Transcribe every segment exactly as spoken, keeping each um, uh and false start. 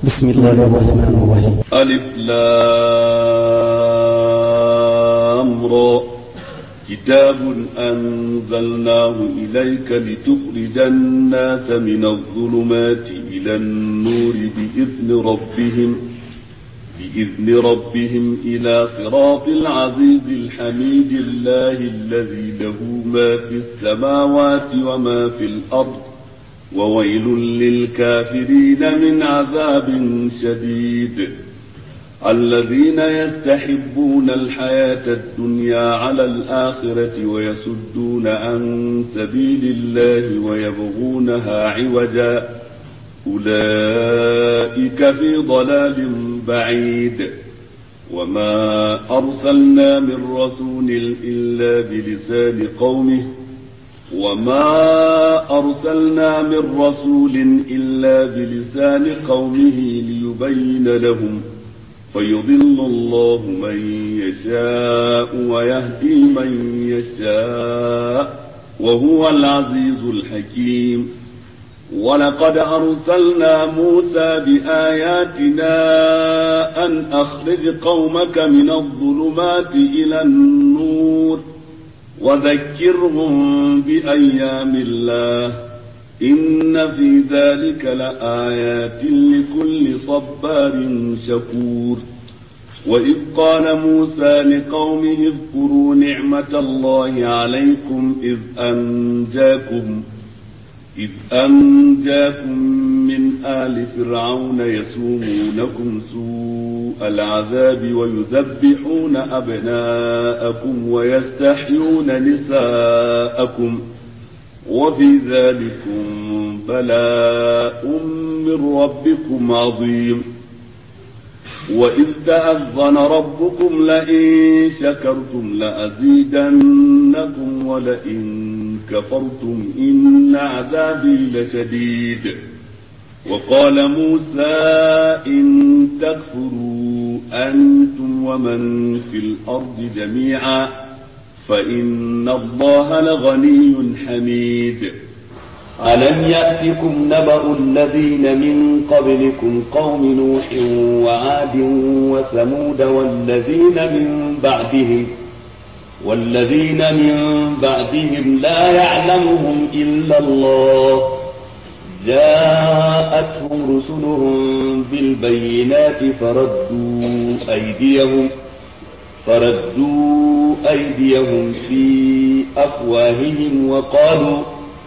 بسم الله الرحمن الرحيم. ألف لام را كتاب أنزلناه إليك لتخرج الناس من الظلمات إلى النور بإذن ربهم بإذن ربهم إلى صراط العزيز الحميد الله الذي له ما في السماوات وما في الأرض وويل للكافرين من عذاب شديد. الذين يستحبون الحياة الدنيا على الآخرة ويصدون عن سبيل الله ويبغونها عوجا أولئك في ضلال بعيد. وما أرسلنا من رسول إلا بلسان قومه وما أرسلنا من رسول إلا بلسان قومه ليبين لهم فيضل الله من يشاء ويهدي من يشاء وهو العزيز الحكيم. ولقد أرسلنا موسى بآياتنا أن أخرج قومك من الظلمات إلى النور وذكرهم بأيام الله إن في ذلك لآيات لكل صبار شكور. وإذ قال موسى لقومه اذكروا نعمة الله عليكم إذ أنجاكم إذ أنجاكم من آل فرعون يسومونكم سوء العذاب ويذبحون أبناءكم ويستحيون نساءكم وفي ذلكم بلاء من ربكم عظيم. وإذ تأذن ربكم لئن شكرتم لأزيدنكم ولئن كفرتم إن عذابي لشديد. وقال موسى إن تكفروا أنتم ومن في الأرض جميعا فإن الله لغني حميد. ألم يأتكم نبأ الذين من قبلكم قوم نوح وعاد وثمود والذين من بعدهم والذين من بعدهم لا يعلمهم إلا الله جاءتهم رسلهم بالبينات فردوا أيديهم فردوا أيديهم في أفواههم وقالوا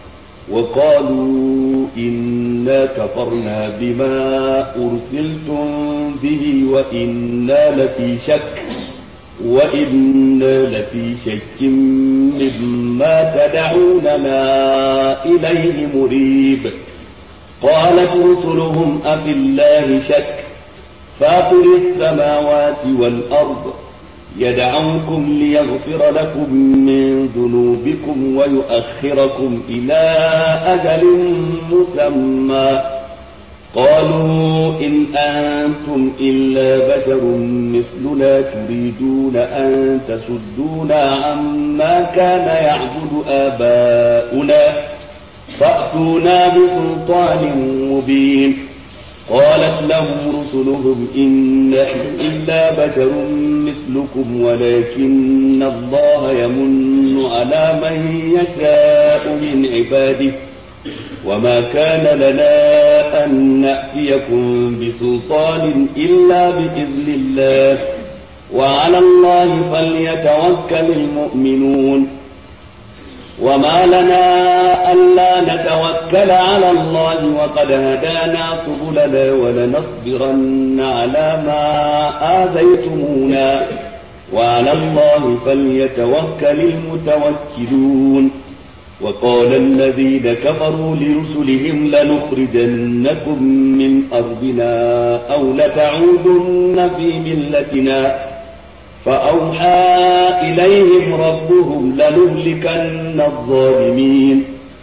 وقالوا إنا كفرنا بما أرسلتم به وإنا لفي شك وإنا لفي شك مما تدعوننا إليه مريب. قالت رسلهم أفي الله شك فاطر السماوات والأرض يدعوكم ليغفر لكم من ذنوبكم ويؤخركم إلى أجل مسمى قالوا إن أنتم إلا بشر مثلنا تريدون أن تصدونا عما كان يعبد آباؤنا فأتونا بسلطان مبين. قالت لهم رسلهم إن نحن إلا بشر مثلكم ولكن الله يمن على من يشاء من عباده وما كان لنا أن نأتيكم بسلطان إلا بإذن الله وعلى الله فليتوكل المؤمنون. وما لنا ألا نتوكل على الله وقد هدانا سبلنا ولنصبرن على ما آذيتمونا وعلى الله فليتوكل المتوكلون. وقال الذين كفروا لرسلهم لنخرجنكم من أرضنا أو لتعودن في ملتنا فأوحى إليهم ربهم لنهلكن الظالمين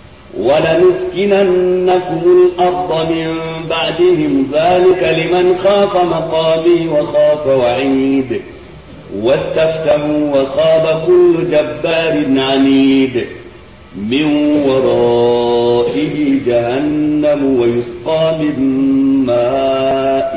ولنسكننكم الأرض من بعدهم ذلك لمن خاف مقامي وخاف وعيد. واستفتحوا وخاب كل جبار عنيد من ورائه جهنم ويسقى من ماء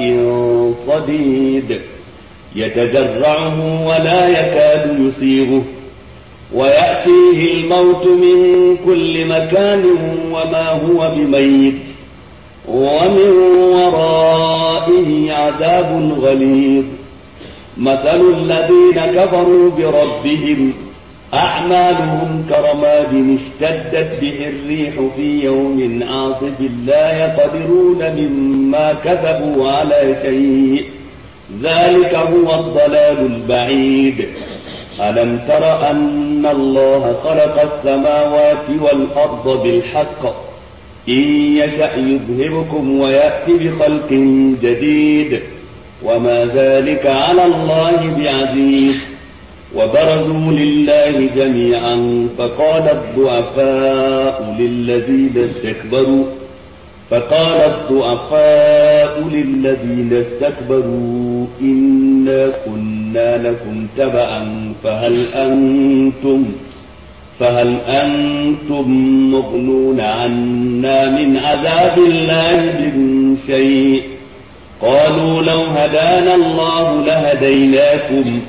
صديد يتجرعه ولا يكاد يسيغه ويأتيه الموت من كل مكان وما هو بميت ومن ورائه عذاب غليظ مثل الذين كفروا بربهم أعمالهم كرماد اشتدت به الريح في يوم عاصف لا يقدرون مما كسبوا على شيء ذلك هو الضلال البعيد ألم تر أن الله خلق السماوات والأرض بالحق إن يشأ يذهبكم ويأتي بخلق جديد وما ذلك على الله بعزيز وبرزوا لله جميعا فقال الضعفاء للذين استكبروا فقال الضعفاء للذين استكبروا إنا كنا لكم تبعا فهل أنتم فهل أنتم مغنون عنا من عذاب الله من شيء قالوا لو هدانا الله لهديناكم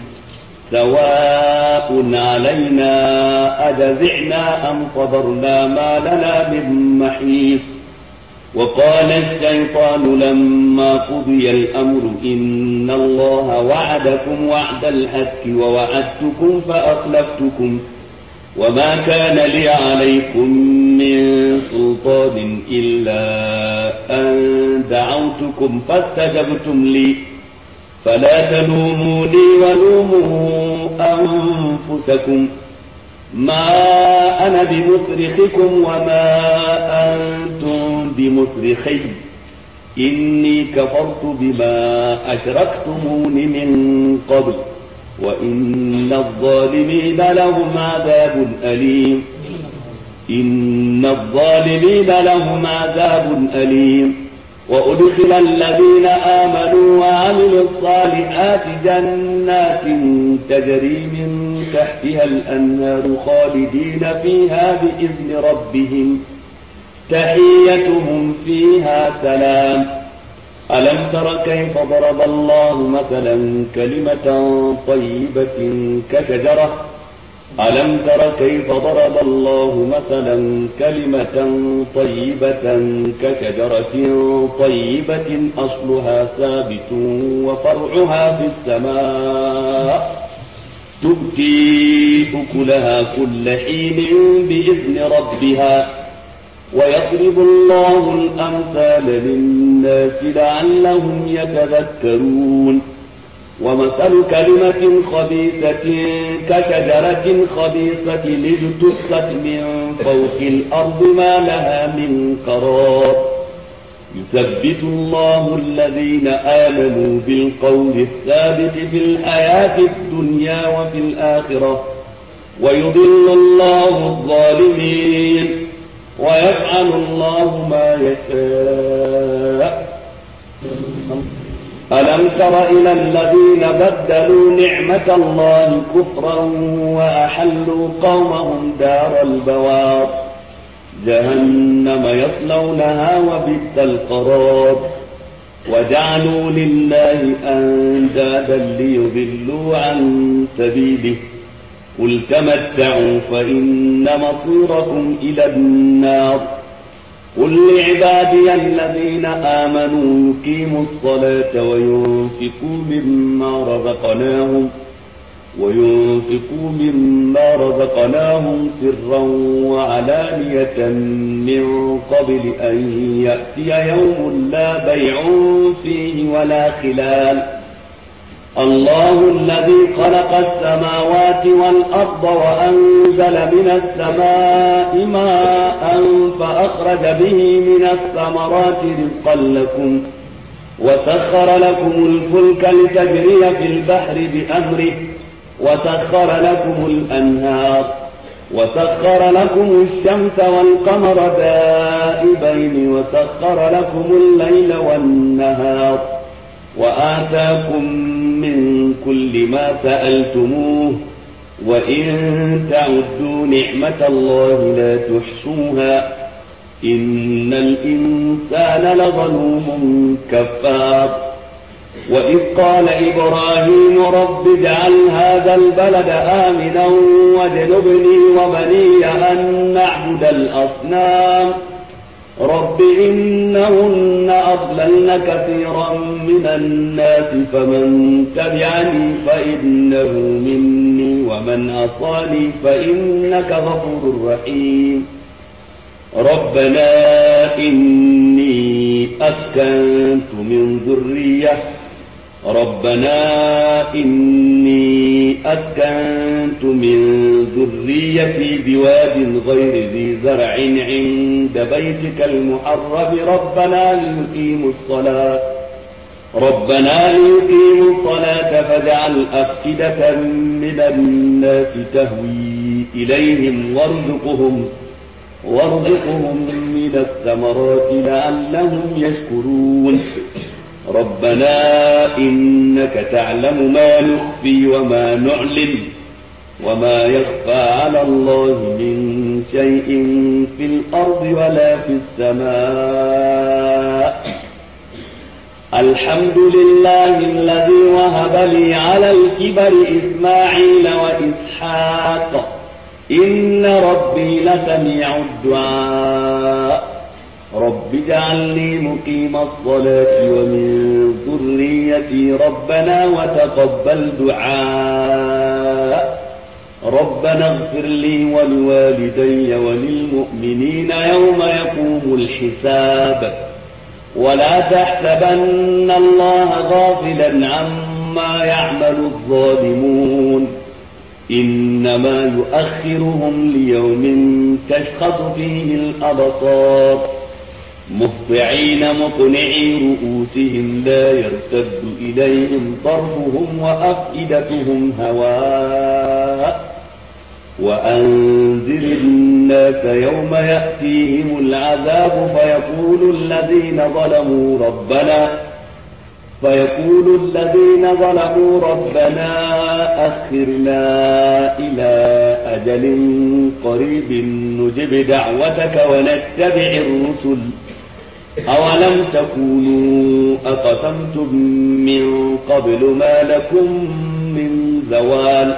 سواء علينا أجزعنا أم صبرنا ما لنا من محيص وقال الشيطان لما قضي الأمر إن الله وعدكم وعد الحق ووعدتكم فأخلفتكم وما كان لي عليكم من سلطان إلا أن دعوتكم فاستجبتم لي فلا تلوموني ولوموا أنفسكم ما أنا بمصرخكم وما أنتم بمصرخي إني كفرت بما أشركتمون من قبل وإن الظالمين لهم عذاب أليم إن الظالمين لهم عذاب أليم وأدخل الذين آمنوا وعملوا الصالحات جنات تجري من تحتها الأنهار خالدين فيها بإذن ربهم تحيتهم فيها سلام ألم تر كيف ضرب الله مثلا كلمة طيبة كشجرة ألم تر كيف ضرب الله مثلا كلمة طيبة كشجرة طيبة أصلها ثابت وفرعها في السماء تؤتي أكلها كل حين بإذن ربها ويضرب الله الأمثال للناس لعلهم يتذكرون ومثل كلمة خبيثة كشجرة خبيثة اجتثت من فوق الأرض ما لها من قرار يثبت الله الذين آمنوا بالقول الثابت في الحياة الدنيا وفي الآخرة ويضل الله الظالمين ويفعل الله ما يشاء ألم تر إلى الذين بدلوا نعمة الله كفرا وأحلوا قومهم دار البوار جهنم يصلونها وبئس القرار وجعلوا لله أندادا ليضلوا عن سبيله قل تمتعوا فإن مصيركم إلى النار قل لعبادي الذين آمنوا يقيموا الصلاة وينفقوا مما رزقناهم وينفقوا مما رزقناهم سرا وعلانية من قبل أن يأتي يوم لا بيع فيه ولا خلال الله الذي خلق السماوات والأرض وأنزل من السماء ماء فأخرج به من الثمرات رزقا لكم وسخر لكم الفلك لتجري في البحر بأمره وسخر لكم الأنهار وسخر لكم الشمس والقمر دائبين وسخر لكم الليل والنهار وآتاكم من كل ما سألتموه وإن تعدوا نعمة الله لا تحصوها إن الإنسان لظلوم كفار وإذ قال إبراهيم رب اجعل هذا البلد آمنا واجنبني وبني أن نعبد الأصنام رب إنهن أضللن كثيرا من الناس فمن تبعني فإنه مني ومن عصاني فإنك غفور رحيم ربنا إني أسكنت من ذرية ربنا إني أسكنت من ذريتي بواد غير ذي زرع عند بيتك المحرم ربنا ليقيموا الصلاة ربنا ليقيموا الصلاة فاجعل أفئدة من الناس تهوي إليهم وارزقهم وارزقهم من الثمرات لعلهم يشكرون ربنا إنك تعلم ما نخفي وما نعلن وما يخفى على الله من شيء في الأرض ولا في السماء الحمد لله الذي وهب لي على الكبر إسماعيل وإسحاق إن ربي لسميع الدعاء رب اجعلني مقيم الصلاة ومن ذريتي ربنا وتقبل دعاء ربنا اغفر لي ولوالدي وللمؤمنين يوم يقوم الحساب ولا تحسبن الله غافلا عما يعمل الظالمون إنما يؤخرهم ليوم تشخص فيه الأبصار مهطعين مقنعي رؤوسهم لا يرتد إليهم طرفهم وأفئدتهم هواء وأنذر الناس يوم يأتيهم العذاب فيقول الذين ظلموا ربنا فيقول الذين ظلموا ربنا أخرنا إلى أجل قريب نجب دعوتك ونتبع الرسل أولم تكونوا أقسمتم من قبل ما لكم من زوال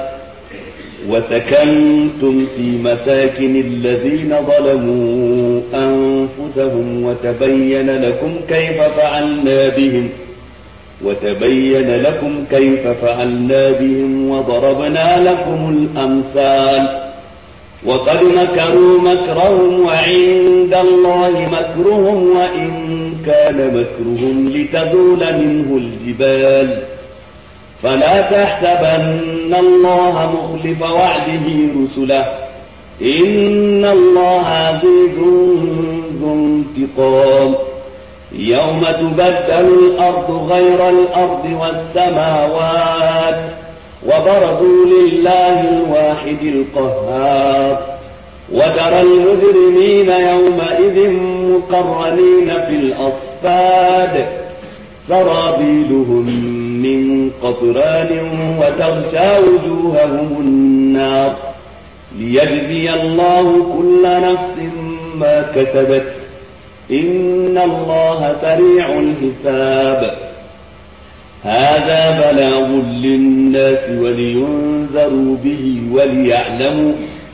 وسكنتم في مساكن الذين ظلموا أنفسهم وتبين لكم كيف فعلنا بهم وتبين لكم كيف فعلنا بهم وضربنا لكم الأمثال وقد مكروا مكرهم وعند الله مكرهم وإن كان مكرهم لتزول منه الجبال فلا تحسبن الله مخلف وعده رسله إن الله عزيز ذو انتقام يوم تبدل الأرض غير الأرض والسماوات وبرزوا لله الواحد القهار وترى المجرمين يومئذ مقرنين في الأصفاد سرابيلهم من قطران وتغشى وجوههم النار ليجزي الله كل نفس ما كسبت إن الله سريع الحساب هذا بلاغ للناس ولينذروا به وليعلموا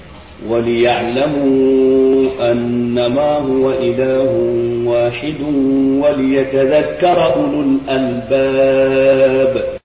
وليعلموا أنما هو إله واحد وليتذكر أولو الألباب